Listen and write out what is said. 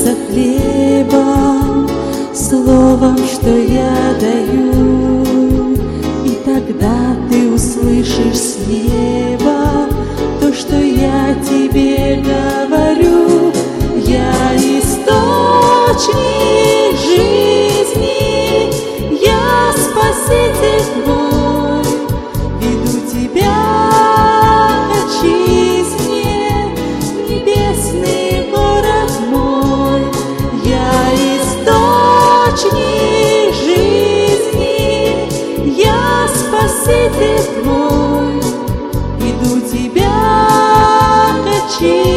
поделиться хлебом, словом, что я даю. И тогда ты услышишь с неба то, что я тебе говорю. Я источник жизни, я Спаситель твой, веду тебя к отчизне, небесный город мой. Я источник жизни, я Спаситель твой, веду тебя к отчизне.